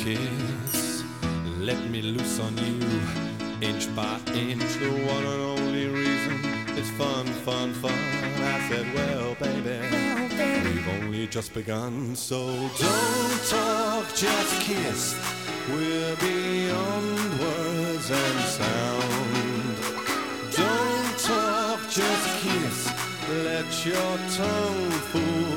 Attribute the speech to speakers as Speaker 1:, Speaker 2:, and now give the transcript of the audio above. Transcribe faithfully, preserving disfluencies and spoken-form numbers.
Speaker 1: kiss. Let me loose on you, inch by inch. The one and only reason is fun, fun, fun. I said, well, baby,
Speaker 2: Well, baby,
Speaker 1: we've only just begun. So don't talk, just kiss. We're beyond words and sound. Don't talk, just kiss. Let your tongue fool